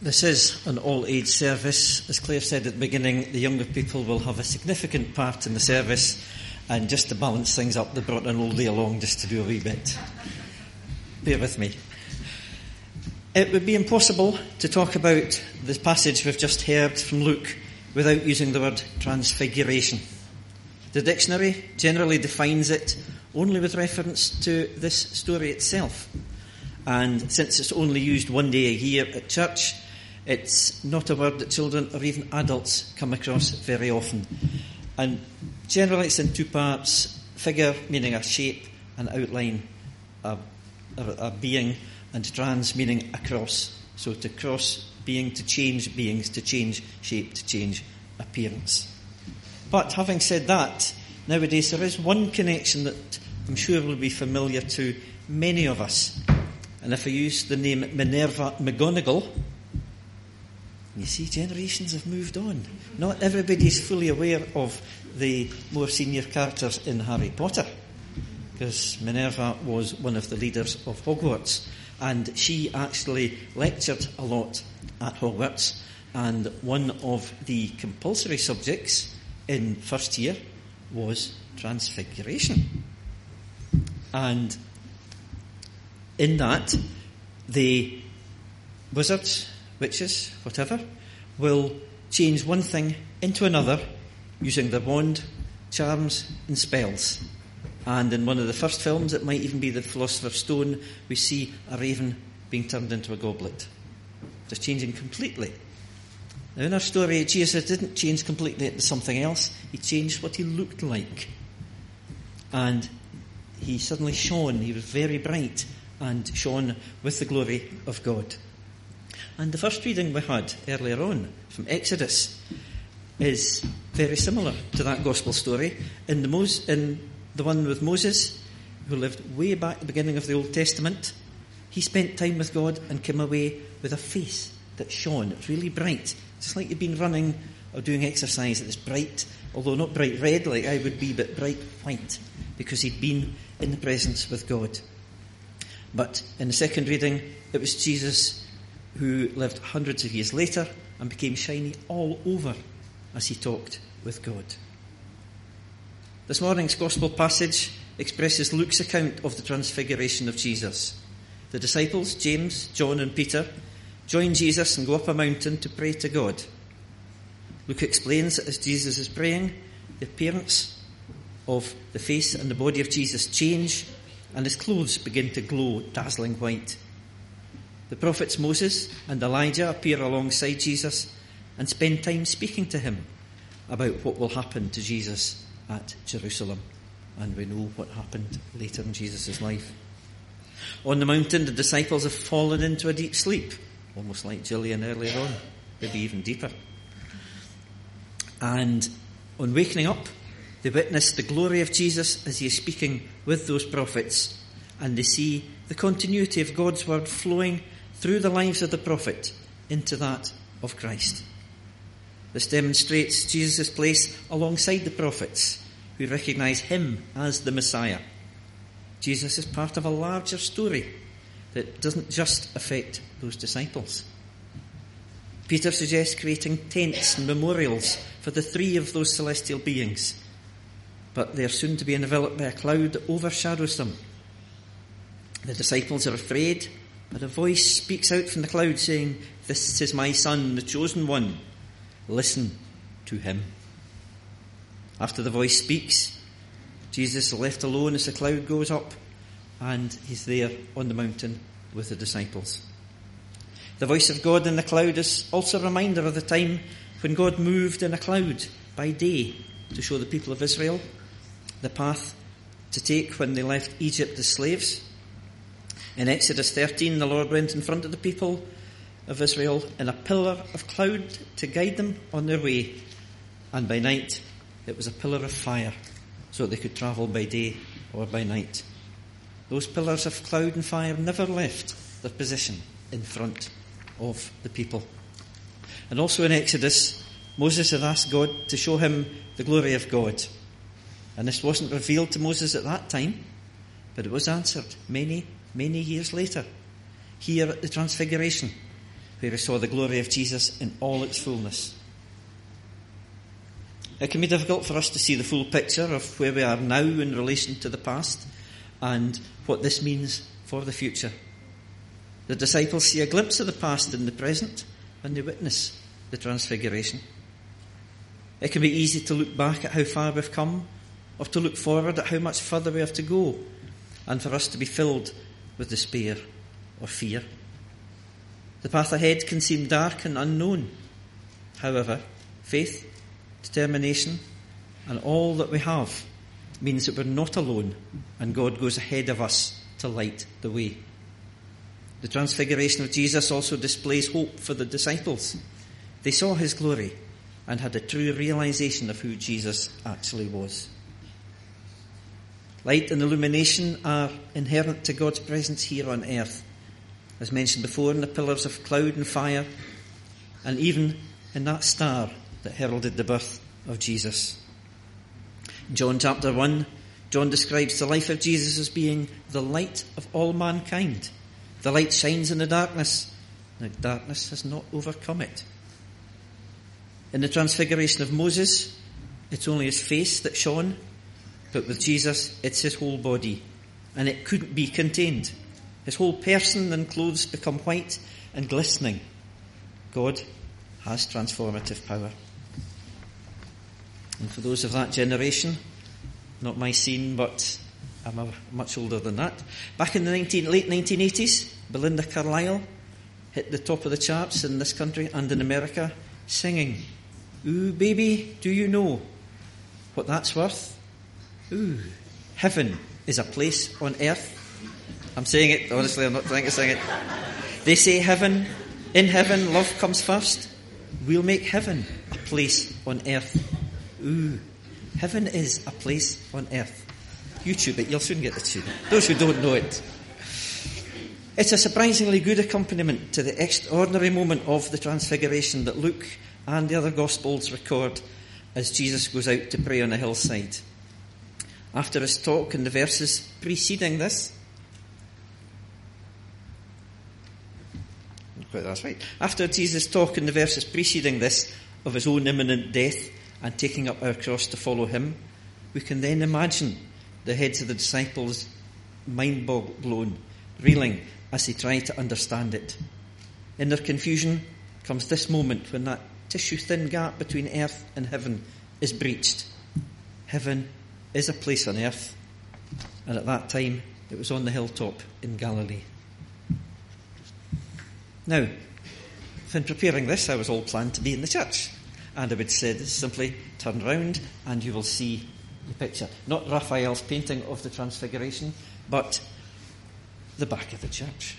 This is an all-age service. As Claire said at the beginning, the younger people will have a significant part in the service, and just to balance things up, they brought an oldie along just to do a wee bit. Bear with me. It would be impossible to talk about this passage we've just heard from Luke without using the word transfiguration. The dictionary generally defines it only with reference to this story itself. And since it's only used one day a year at church, it's not a word that children or even adults come across very often. And generally it's in two parts: figure, meaning a shape, an outline, a being, and trans, meaning across. So to cross being, to change beings, to change shape, to change appearance. But having said that, nowadays there is one connection that I'm sure will be familiar to many of us. And if I use the name Minerva McGonagall, you see, generations have moved on. Not everybody is fully aware of the more senior characters in Harry Potter, because Minerva was one of the leaders of Hogwarts, and she actually lectured a lot at Hogwarts, and one of the compulsory subjects in first year was transfiguration. And in that, the wizards, witches, whatever, will change one thing into another using their wand, charms and spells. And in one of the first films, it might even be the Philosopher's Stone, we see a raven being turned into a goblet. Just changing completely. Now in our story, Jesus didn't change completely into something else. He changed what he looked like. And he suddenly shone. He was very bright and shone with the glory of God. And the first reading we had earlier on from Exodus is very similar to that gospel story. In the one with Moses, who lived way back at the beginning of the Old Testament, he spent time with God and came away with a face that shone. It was really bright. Just like you'd been running or doing exercise. It was bright, although not bright red like I would be, but bright white, because he'd been in the presence with God. But in the second reading, it was Jesus who lived hundreds of years later and became shiny all over as he talked with God. This morning's gospel passage expresses Luke's account of the transfiguration of Jesus. The disciples, James, John and Peter, join Jesus and go up a mountain to pray to God. Luke explains that as Jesus is praying, the appearance of the face and the body of Jesus change, and his clothes begin to glow dazzling white. The prophets Moses and Elijah appear alongside Jesus and spend time speaking to him about what will happen to Jesus at Jerusalem. And we know what happened later in Jesus' life. On the mountain, the disciples have fallen into a deep sleep, almost like Gillian earlier on, maybe even deeper. And on waking up, they witness the glory of Jesus as he is speaking with those prophets, and they see the continuity of God's word flowing through the lives of the prophet into that of Christ. This demonstrates Jesus' place alongside the prophets who recognise him as the Messiah. Jesus is part of a larger story that doesn't just affect those disciples. Peter suggests creating tents and memorials for the three of those celestial beings, but they are soon to be enveloped by a cloud that overshadows them. The disciples are afraid, but a voice speaks out from the cloud saying, "This is my son, the chosen one. Listen to him." After the voice speaks, Jesus is left alone as the cloud goes up, and he's there on the mountain with the disciples. The voice of God in the cloud is also a reminder of the time when God moved in a cloud by day to show the people of Israel the path to take when they left Egypt as slaves. In Exodus 13, the Lord went in front of the people of Israel in a pillar of cloud to guide them on their way, and by night it was a pillar of fire so they could travel by day or by night. Those pillars of cloud and fire never left their position in front of the people. And also in Exodus, Moses had asked God to show him the glory of God. And this wasn't revealed to Moses at that time, but it was answered many, many years later, here at the Transfiguration. where he saw the glory of Jesus in all its fullness. It can be difficult for us to see the full picture of where we are now in relation to the past and what this means for the future. The disciples see a glimpse of the past in the present when they witness the Transfiguration. It can be easy to look back at how far we've come, or to look forward at how much further we have to go, and for us to be filled with despair or fear. The path ahead can seem dark and unknown. However, faith, determination, and all that we have means that we're not alone, and God goes ahead of us to light the way. The Transfiguration of Jesus also displays hope for the disciples. They saw his glory and had a true realization of who Jesus actually was. Light and illumination are inherent to God's presence here on earth, as mentioned before in the pillars of cloud and fire, and even in that star that heralded the birth of Jesus. In John chapter 1, John describes the life of Jesus as being the light of all mankind. The light shines in the darkness, and the darkness has not overcome it. In the Transfiguration of Moses, it's only his face that shone, but with Jesus, it's his whole body, and it couldn't be contained. His whole person and clothes become white and glistening. God has transformative power. And for those of that generation, not my scene, but I'm much older than that. Back in the late 1980s, Belinda Carlisle hit the top of the charts in this country and in America, singing, "Ooh, baby, do you know what that's worth? Ooh, heaven is a place on earth." I'm saying it, honestly, I'm not trying to sing it. They say in heaven, love comes first. We'll make heaven a place on earth. Ooh, heaven is a place on earth. YouTube it, you'll soon get the tune. Those who don't know it. It's a surprisingly good accompaniment to the extraordinary moment of the Transfiguration that Luke and the other Gospels record as Jesus goes out to pray on a hillside. After his talk in the verses preceding this, After Jesus' talk in the verses preceding this of his own imminent death and taking up our cross to follow him, we can then imagine the heads of the disciples mind-blown, reeling as they try to understand it. In their confusion comes this moment when that tissue-thin gap between earth and heaven is breached. Heaven is a place on earth, and at that time it was on the hilltop in Galilee. Now, in preparing this, I was all planned to be in the church, and I would say simply, turn round and you will see the picture. Not Raphael's painting of the Transfiguration, but the back of the church.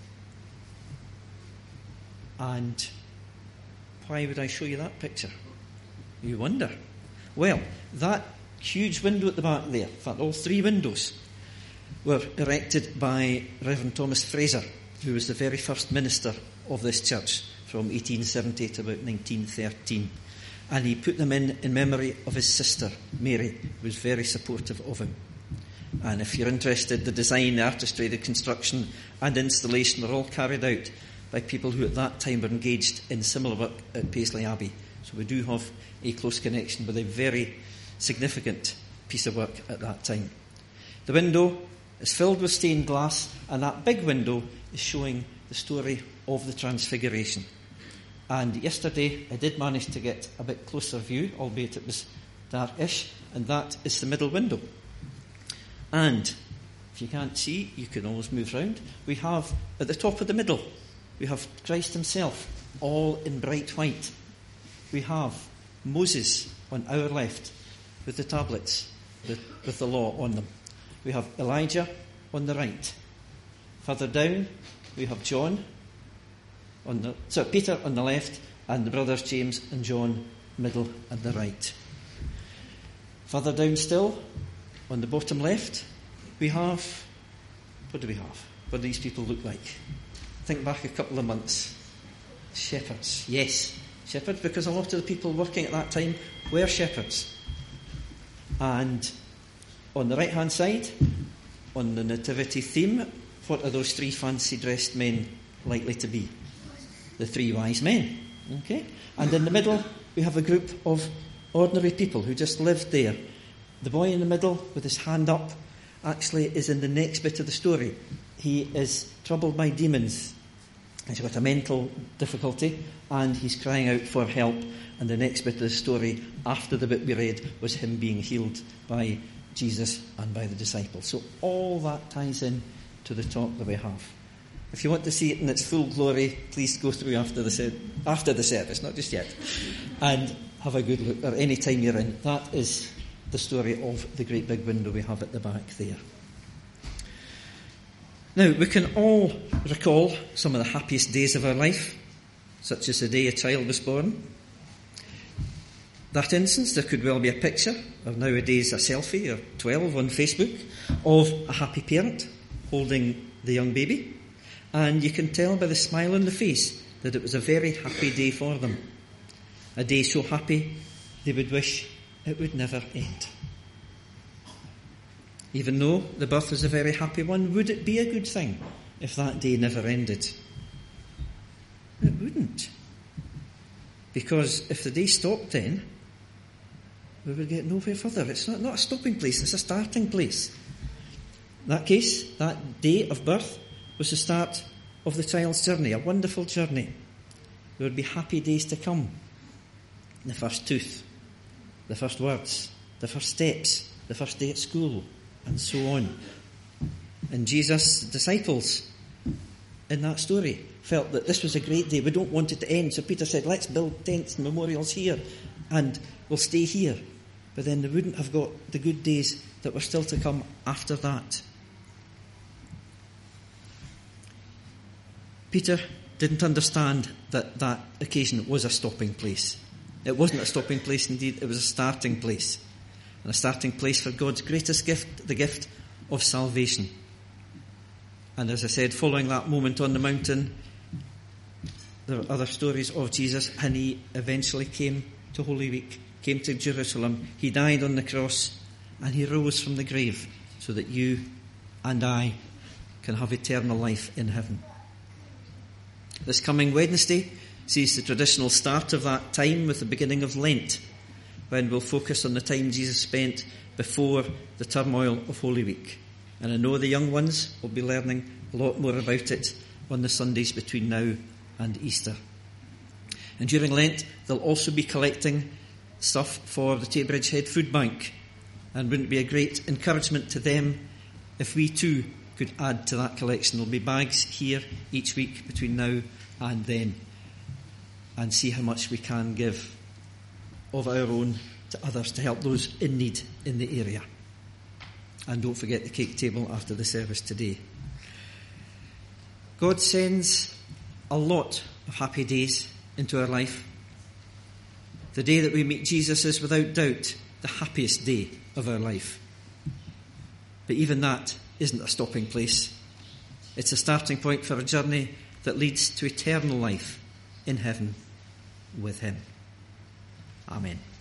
And why would I show you that picture? You wonder. Well, that huge window at the back there, in fact, all three windows, were erected by Reverend Thomas Fraser, who was the very first minister of this church from 1870 to about 1913. And he put them in memory of his sister, Mary, who was very supportive of him. And if you're interested, the design, the artistry, the construction and installation were all carried out by people who at that time were engaged in similar work at Paisley Abbey. So we do have a close connection with a very significant piece of work at that time. The window is filled with stained glass, and that big window is showing the story of the Transfiguration. And yesterday I did manage to get a bit closer view, albeit it was darkish, and that is the middle window. And if you can't see, you can always move round. We have, at the top of the middle, we have Christ himself, all in bright white. We have Moses on our left with the tablets, with the law on them. We have Elijah on the right. Further down, we have Peter on the left, and the brothers James and John middle and the right. Further down still, on the bottom left, we have, what do we have? What do these people look like? Think back a couple of months. Shepherds, yes, shepherds, because a lot of the people working at that time were shepherds. And on the right-hand side, on the nativity theme, what are those three fancy-dressed men likely to be? the three wise men. Okay? And in the middle, we have a group of ordinary people who just lived there. The boy in the middle with his hand up actually is in the next bit of the story. He is troubled by demons. He's got a mental difficulty and he's crying out for help. And the next bit of the story, after the bit we read, was him being healed by Jesus and by the disciples. So all that ties in to the talk that we have. If you want to see it in its full glory, please go through after the service, not just yet, and have a good look, or any time you're in. That is the story of the great big window we have at the back there. Now, we can all recall some of the happiest days of our life, such as the day a child was born. That instance, there could well be a picture, or nowadays a selfie, or 12 on Facebook, of a happy parent holding the young baby. And you can tell by the smile on the face that it was a very happy day for them. A day so happy they would wish it would never end. Even though the birth was a very happy one, would it be a good thing if that day never ended? It wouldn't. Because if the day stopped then, we would get nowhere further. It's not a stopping place, it's a starting place. In that case, that day of birth was the start of the child's journey, a wonderful journey. There would be happy days to come. The first tooth, the first words, the first steps, the first day at school, and so on. And Jesus' disciples in that story felt that this was a great day. We don't want it to end. So Peter said, let's build tents and memorials here and we'll stay here. But then they wouldn't have got the good days that were still to come after that. Peter didn't understand that that occasion was a stopping place. It wasn't a stopping place indeed, it was a starting place. And a starting place for God's greatest gift, the gift of salvation. And as I said, following that moment on the mountain, there are other stories of Jesus, and he eventually came to Holy Week, came to Jerusalem. He died on the cross, and he rose from the grave so that you and I can have eternal life in heaven. This coming Wednesday sees the traditional start of that time with the beginning of Lent, when we'll focus on the time Jesus spent before the turmoil of Holy Week. And I know the young ones will be learning a lot more about it on the Sundays between now and Easter. And during Lent, they'll also be collecting stuff for the Taybridge Head Food Bank. And wouldn't it be a great encouragement to them if we too could add to that collection? There'll be bags here each week between now and then, and see how much we can give of our own to others to help those in need in the area. And don't forget the cake table after the service today. God sends a lot of happy days into our life. The day that we meet Jesus is without doubt the happiest day of our life. But even that isn't a stopping place. It's a starting point for a journey that leads to eternal life in heaven with him. Amen.